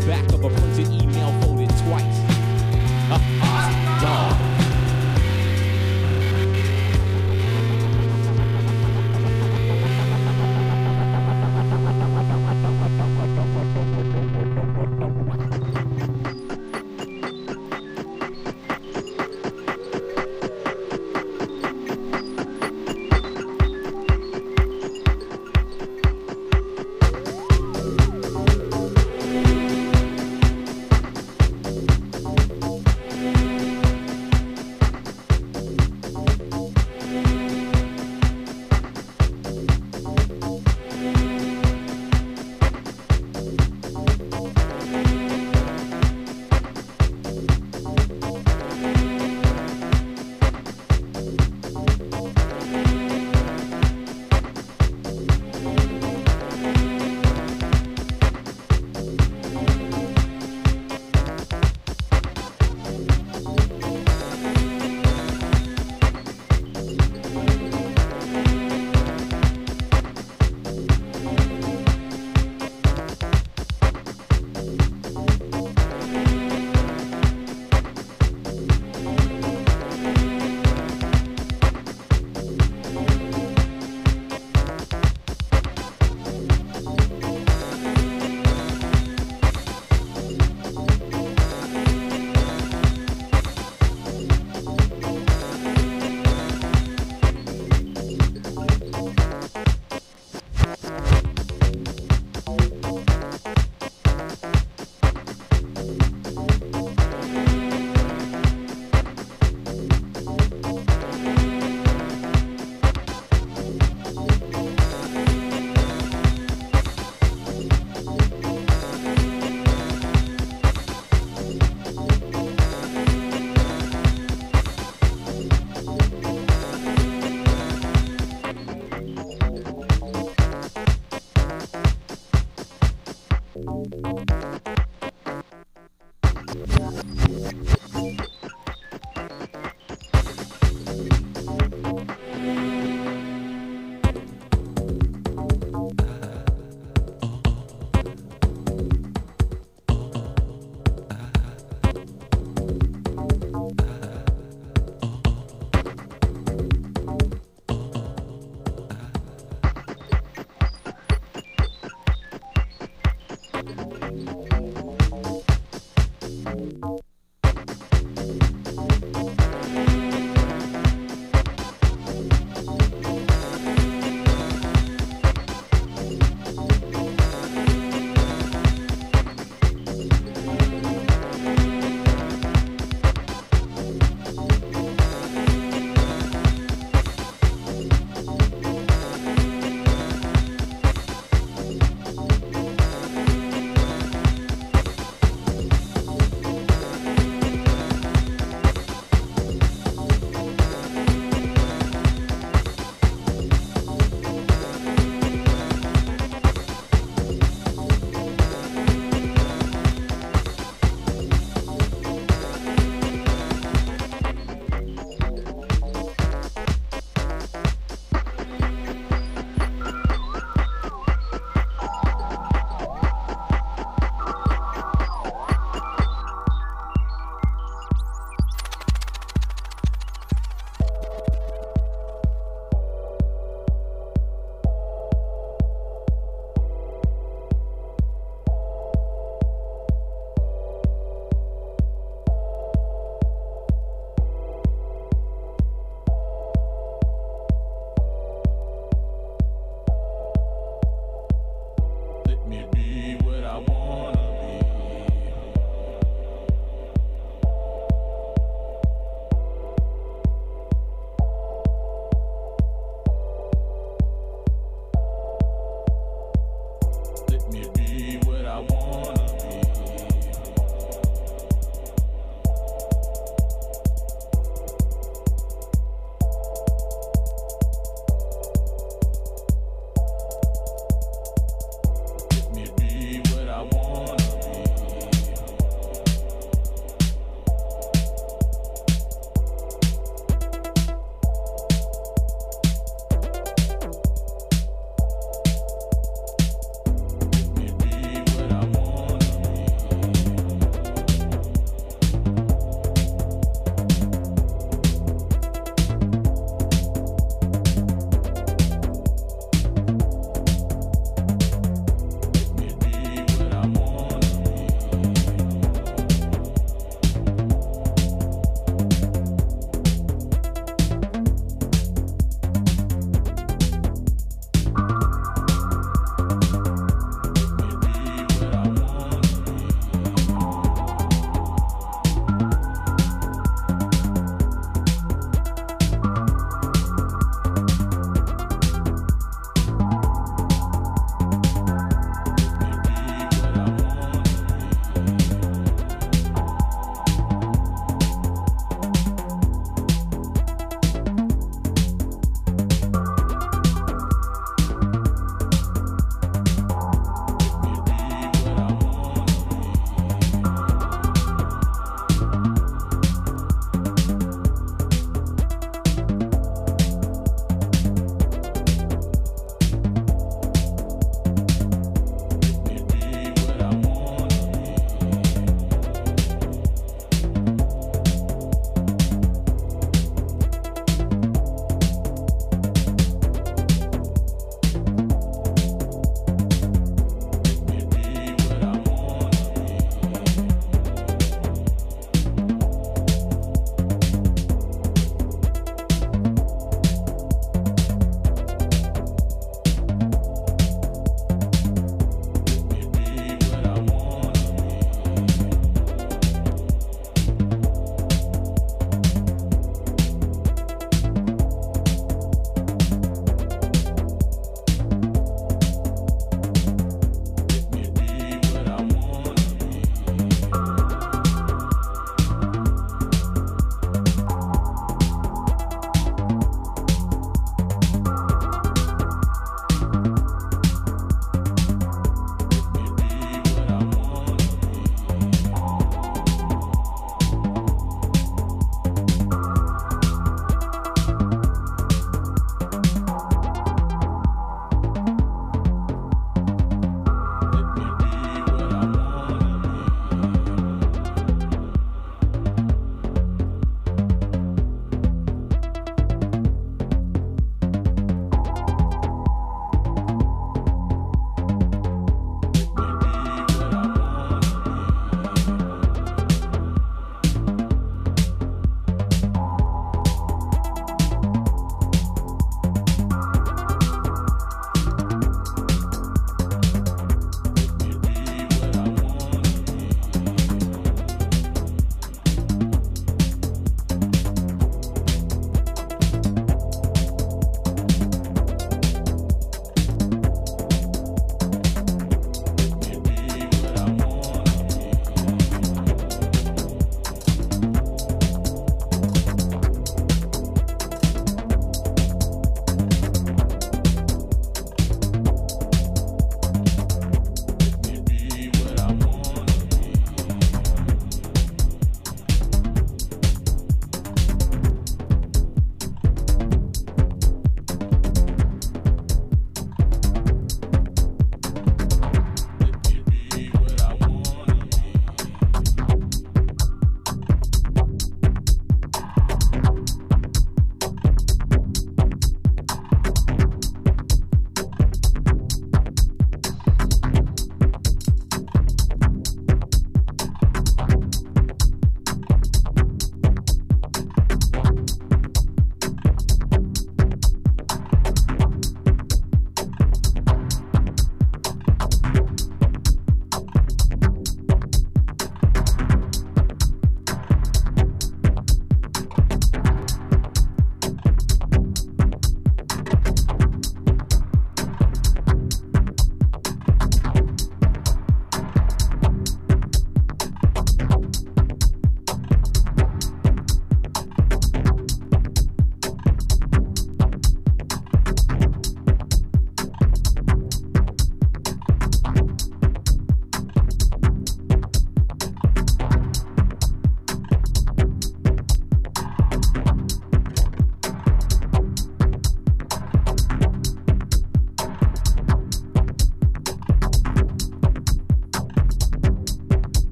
back of a printed email folded twice. Dog.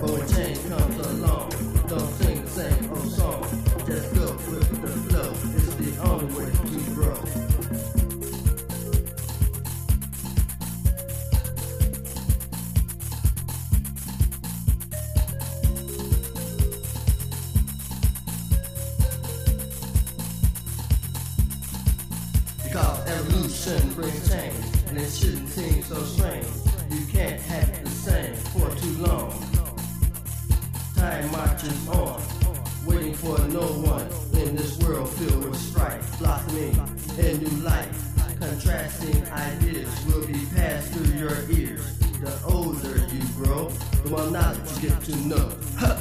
But when change comes along, don't sing the same old song. Just go with the flow. It's the only way to grow. Because evolution brings change, and it shouldn't seem so strange. You can't have it the same for too long. Time marches on, waiting for no one in this world filled with strife, blossoming in new life. Contrasting ideas will be passed through your ears. The older you grow, the more knowledge you get to know. Huh.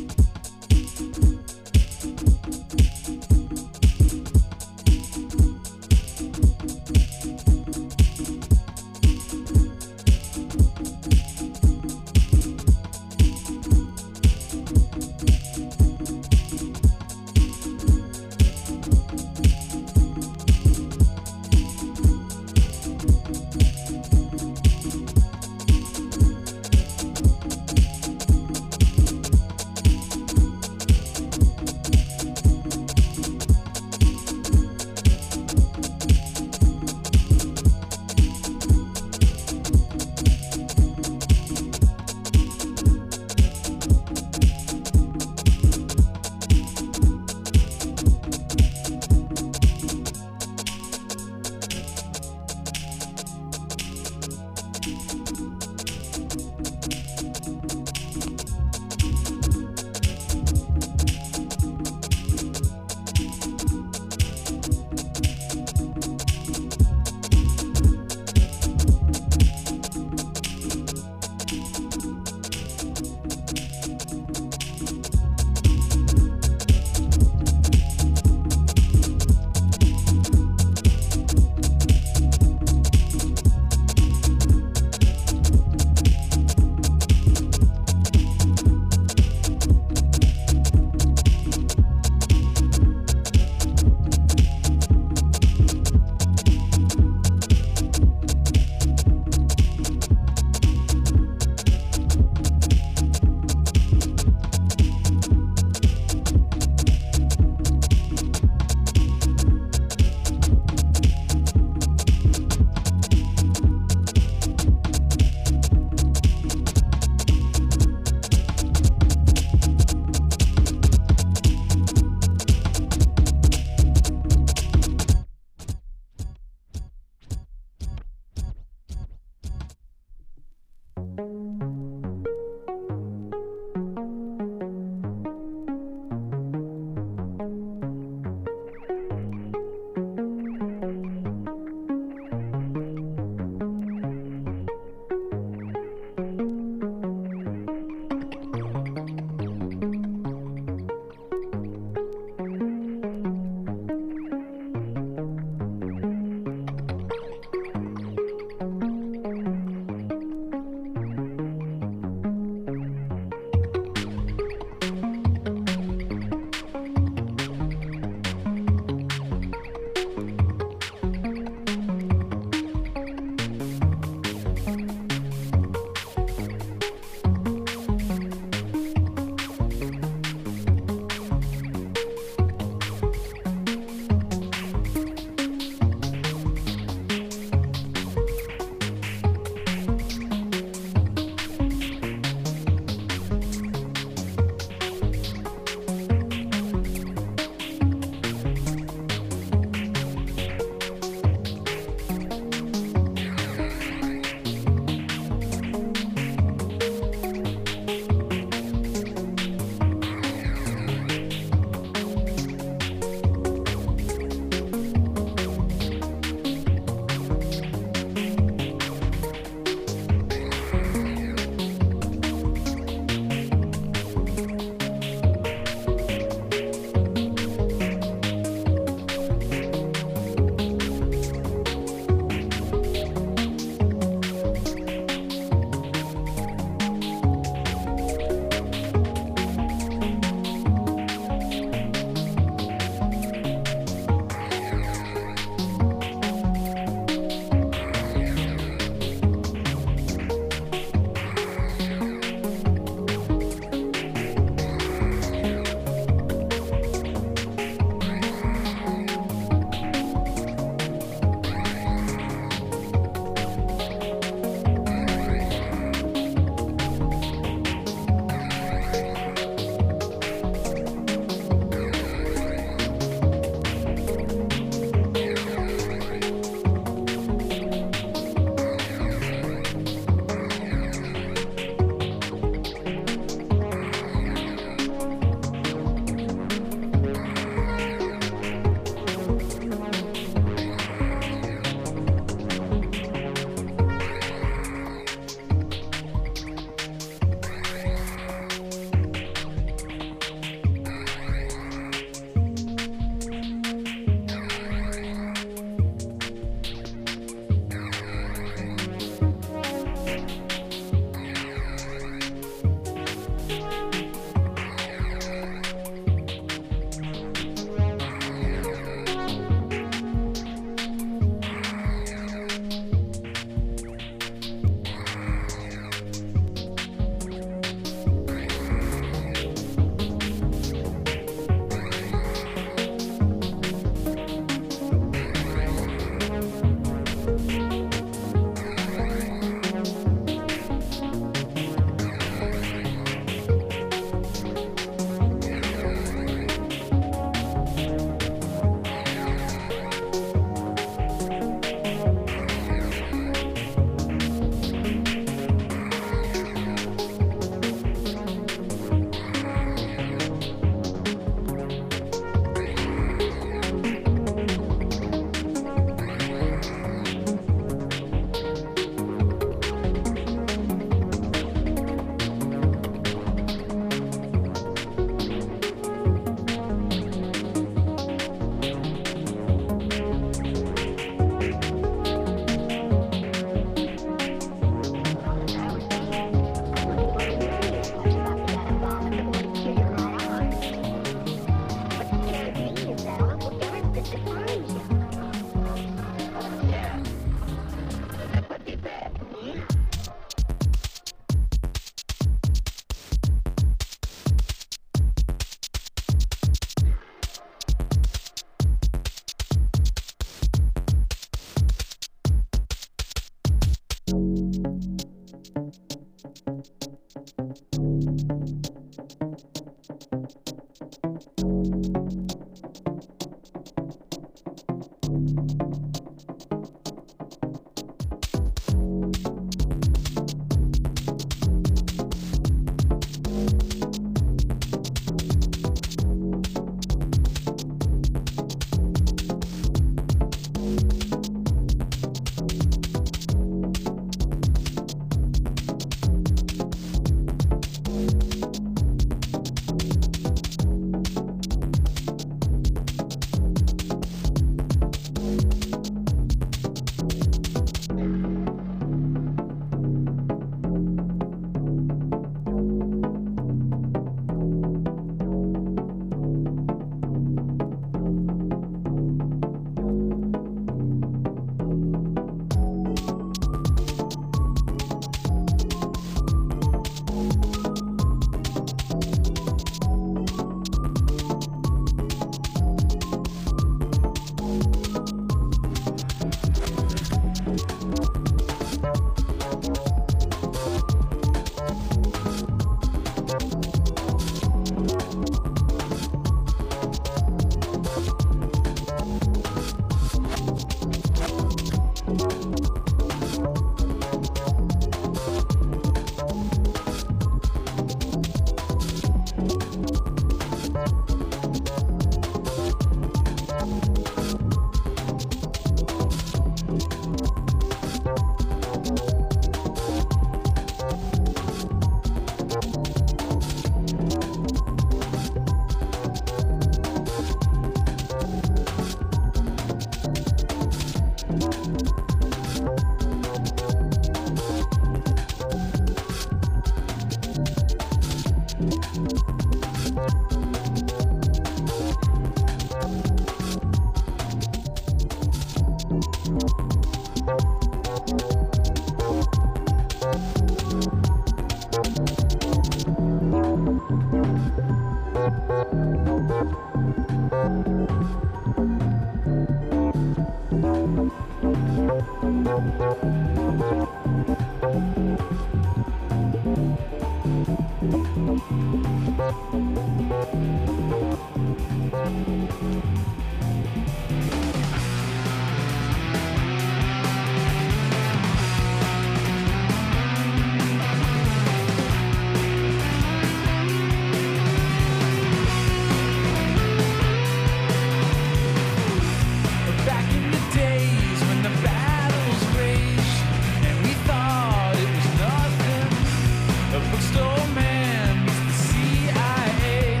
Back in the days when the battles raged, and we thought it was nothing. A bookstore man meets the CIA.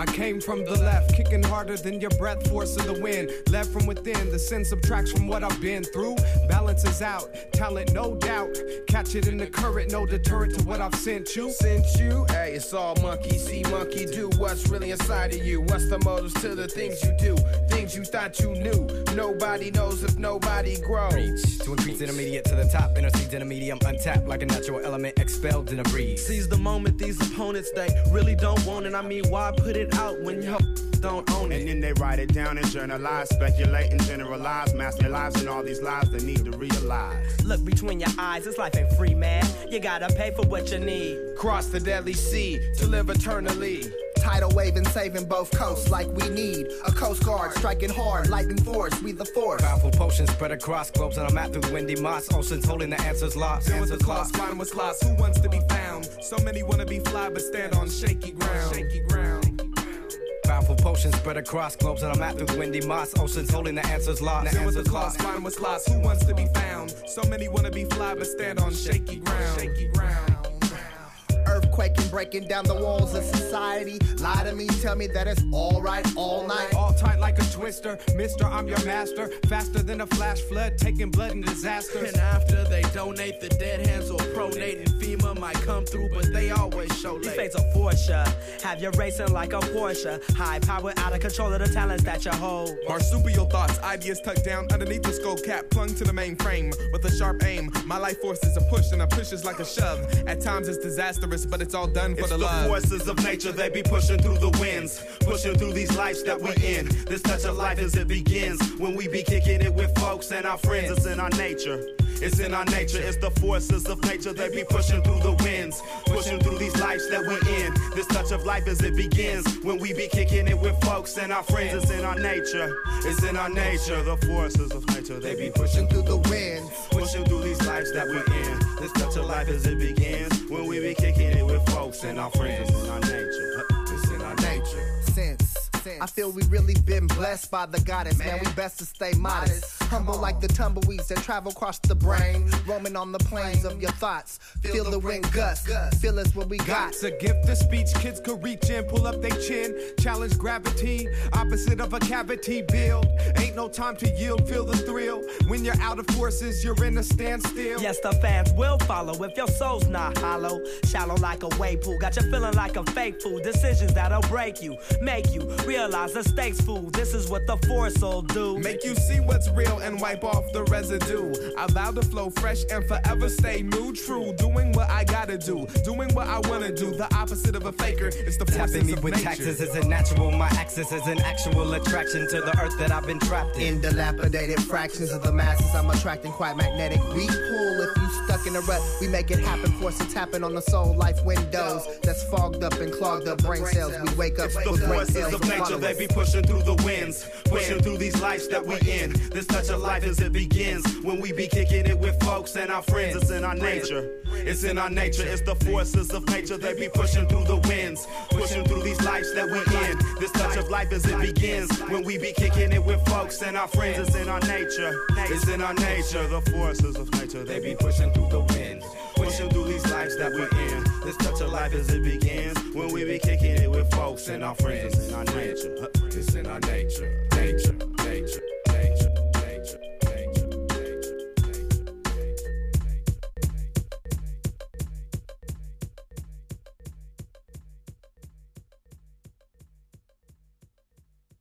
I came from the left, kicking harder than your breath, force of the wind. Led from within, the sin subtracts from what I've been through. Balances out, talent no doubt. Catch it in the current, no deterrent to what I've sent you. Sent you? Hey, it's all monkey see, monkey do. What's really inside of you? What's the motives to the things you do? Things you thought you knew. Nobody knows if nobody grows. Reach to increase intermediate to the top. Intercedes in a medium, untapped like a natural element expelled in a breeze. Seize the moment, these opponents, they really don't want it. I mean, why put it out when you don't own it? And then they write it down and journalize, speculate and generalize, mask their lives and all these lies they need to realize. Look between your eyes, this life ain't free, man. You gotta pay for what you need. Cross the deadly sea to live eternally. Tidal wave and saving both coasts like we need. A coast guard striking hard, lightning force, we the force. Powerful potions spread across globes on a map through the windy moss. Oceans holding the answers lost. There was a class, bottomless lost. Who wants to be found? So many wanna be fly but stand on shaky ground. Shaky ground. Powerful potions spread across globes on a map through the windy moss. Oceans holding the answers lost. There was a class, bottomless lost. Who wants to be found? So many wanna be fly but stand on shaky ground. Shaky ground. Earthquaking, breaking down the walls of society. Lie to me, tell me that it's alright all night. All tight like a twister, mister, I'm your master. Faster than a flash flood, taking blood in disasters. And after they donate, the dead hands will pronate. And FEMA might come through, but they always show late. These fates are Porsche, have you racing like a Porsche. High power, out of control of the talents that you hold. Marsupial thoughts, ideas tucked down underneath the skull cap, clung to the mainframe with a sharp aim. My life force is a push and a push is like a shove. At times it's disastrous, but it's all done for it's the love. It's the forces of nature, they be pushing through the winds, pushing through these lives that we in. This touch of life as it begins, when we be kicking it with folks and our friends. It's in our nature. It's in our nature, it's the forces of nature. They be pushing through the winds, pushing through these lives that we in. This touch of life as it begins, when we be kicking it with folks and our friends. It's in our nature, it's in our nature. The forces of nature, they be pushing through the winds, pushing through these lives that we in. This touch of life as it begins, when we be kicking it with folks and our friends. It's in our nature, it's in our nature. Since I feel we really been blessed by the goddess, man, we best to stay modest. Humble like the tumbleweeds that travel across the brain, roaming on the plains of your thoughts. Feel the wind gust, feel us what we got. To gift the speech, kids could reach in, pull up their chin, challenge gravity, opposite of a cavity build. Ain't no time to yield, feel the thrill. When you're out of forces, you're in a standstill. Yes, the fans will follow if your soul's not hollow. Shallow like a wave pool, got you feeling like a fake fool. Decisions that'll break you, make you realize the stakes, fool. This is what the force will do. Make you see what's real and wipe off the residue. I vow to flow fresh and forever stay new, true. Doing what I gotta do, doing what I wanna do. The opposite of a faker, it's the forces tapping me of with nature. taxes isn't natural. My axis is an actual attraction to the earth that I've been trapped in. In dilapidated fractions of the masses, I'm attracting quite magnetic. We pull if you stuck in a rut. We make it happen, force it tapping on the soul life windows that's fogged up and clogged up brain cells. We wake up it's the with brain forces cells of nature. They be pushing through the winds, pushing through these lives that we in. This touch of life as it begins, when we be kicking it with folks and our friends. It's in our nature, it's in our nature. It's the forces of nature. They be pushing through the winds, pushing through these lives that we in. This touch of life as it begins, when we be kicking it with folks and our friends. It's in our nature, it's in our nature. The forces of nature. They be pushing through the winds, pushing through these lives that we in. This touch of life as it begins, when we be kicking it with folks and our friends. It's in our nature, it's in our nature, nature, nature.